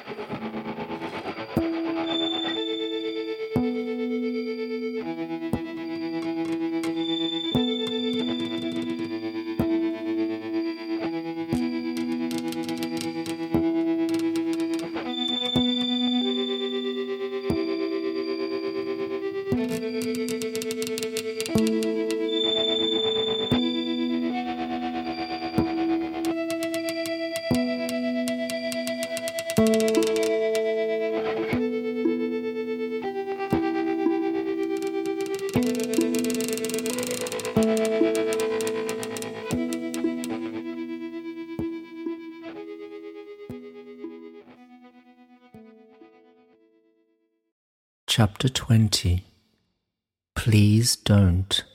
Chapter 20. Please don't.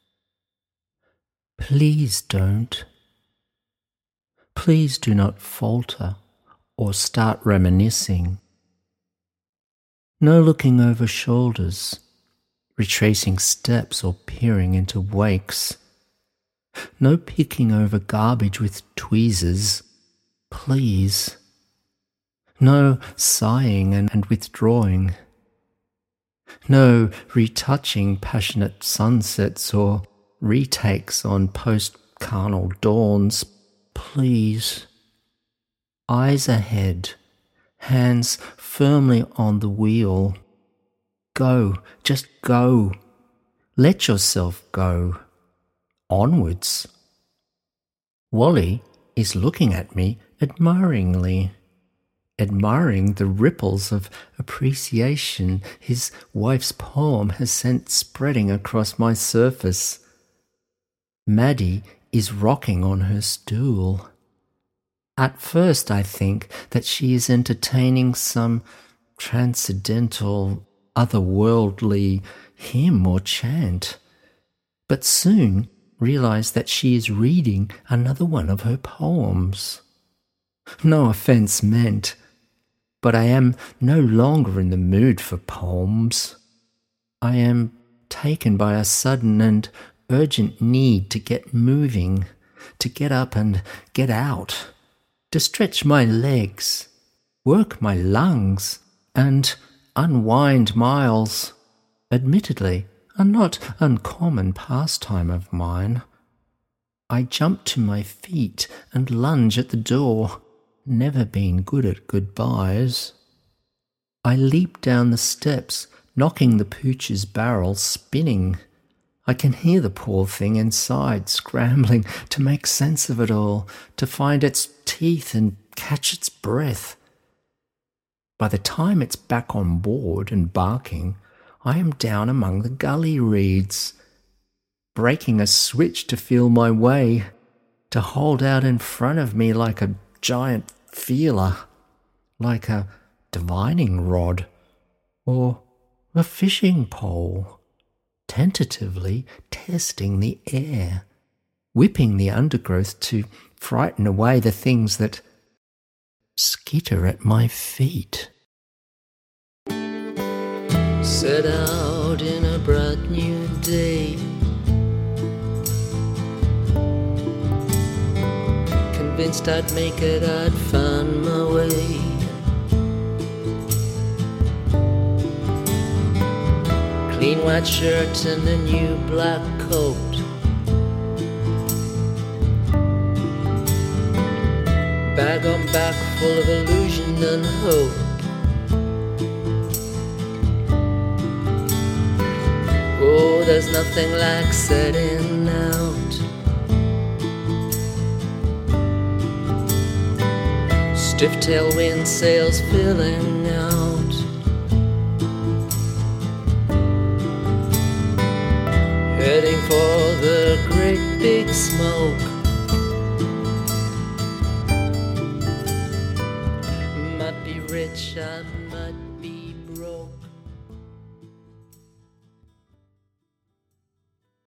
Please don't. Please do not falter or start reminiscing. No looking over shoulders, retracing steps or peering into wakes. No picking over garbage with tweezers, please. No sighing and withdrawing. No retouching passionate sunsets or retakes on post-carnal dawns, please. Eyes ahead, hands firmly on the wheel. Go, just go. Let yourself go. Onwards. Wally is looking at me admiringly. Admiring the ripples of appreciation his wife's poem has sent spreading across my surface. Maddie is rocking on her stool. At first I think that she is entertaining some transcendental, otherworldly hymn or chant, but soon realize that she is reading another one of her poems. No offence meant, but I am no longer in the mood for poems. I am taken by a sudden and urgent need to get moving, to get up and get out, to stretch my legs, work my lungs, and unwind miles. Admittedly, a not uncommon pastime of mine. I jump to my feet and lunge at the door. Never been good at goodbyes. I leap down the steps, knocking the pooch's barrel spinning. I can hear the poor thing inside scrambling to make sense of it all, to find its teeth and catch its breath. By the time it's back on board and barking, I am down among the gully reeds, breaking a switch to feel my way, to hold out in front of me like a giant feeler, like a divining rod or a fishing pole, tentatively testing the air, whipping the undergrowth to frighten away the things that skitter at my feet. Set out in a bright new day, convinced I'd make it, I'd find my way. Clean white shirt and a new black coat, bag on back full of illusion and hope. Oh, there's nothing like setting out, stiff tailwind sails filling out, heading for the great big smoke.